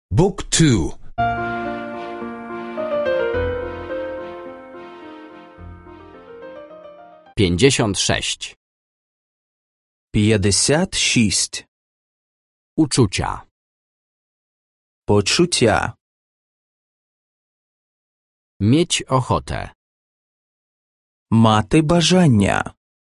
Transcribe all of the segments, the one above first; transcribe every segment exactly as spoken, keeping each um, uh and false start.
Book two. pięćdziesiąt sześć. П'ятдесят шість. Uczucia. Почуття. Mieć ochotę. Мати бажання.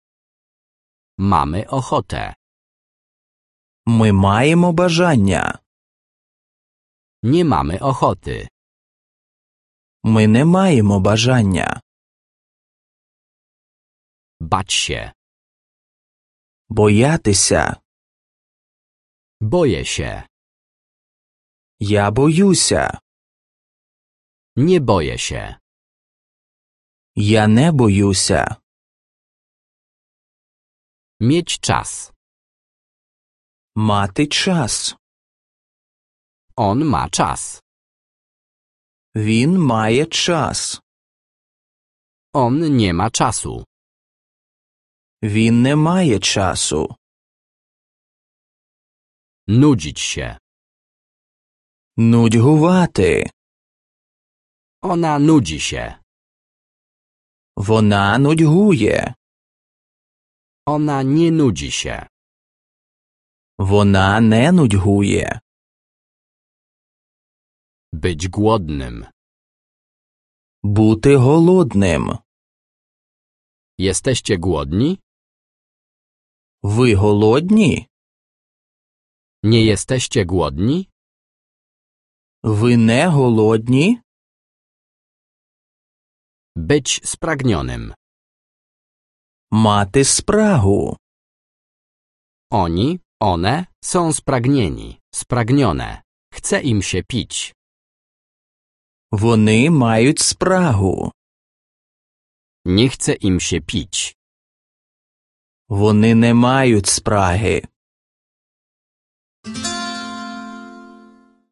Mamy ochotę. Ми маємо бажання. Nie mamy ochoty. Ми не маємо бажання. Bać się. Боятися. Boję się. Я боюся. Nie boję się. Я не боюся. Mieć czas. Мати час. On ma czas. Він має час. On nie ma czasu. Він не має часу. Nudzić się. Нудьгувати. Ona nudzi się. Вона нудьгує. Ona nie nudzi się. Вона не нудьгує. Być głodnym. Бути голодним. Jesteście głodni? Ви голодні? Nie jesteście głodni? Ви не голодні? Być spragnionym. Мати спрагу. Oni, one są spragnieni, spragnione. Chce im się pić. Вони мають спрагу. Nie chce im się pić. Вони не мають спраги.